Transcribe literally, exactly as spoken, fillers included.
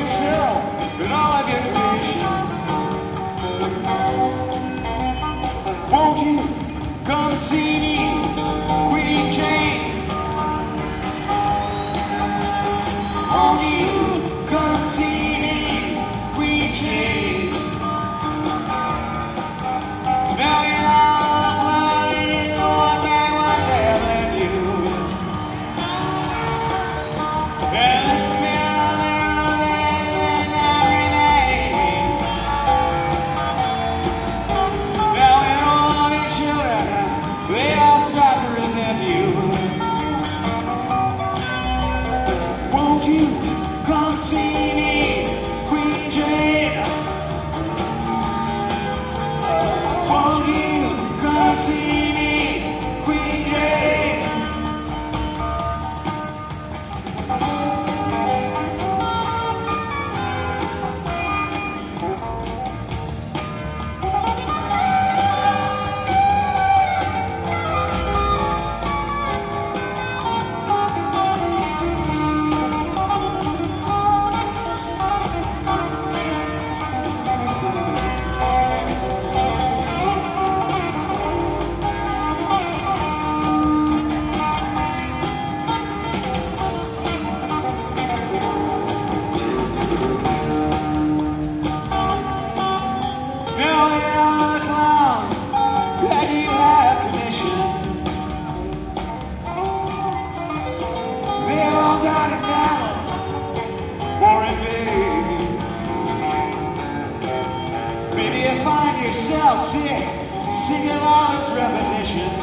yourself and all of your creations. Won't you come see me, Queen Jane? Won't you come see me, Queen Jane? Now you're all flying one by one day with you. And the smell of that every day. Now when all of your children, they all start to resent you. Won't you come see me, Queen Jane? Won't you come see me, Queen Jane? Now they are the clowns that you have commissioned. They've all got a battle for a baby. Maybe you find yourself sick, singing all this repetition.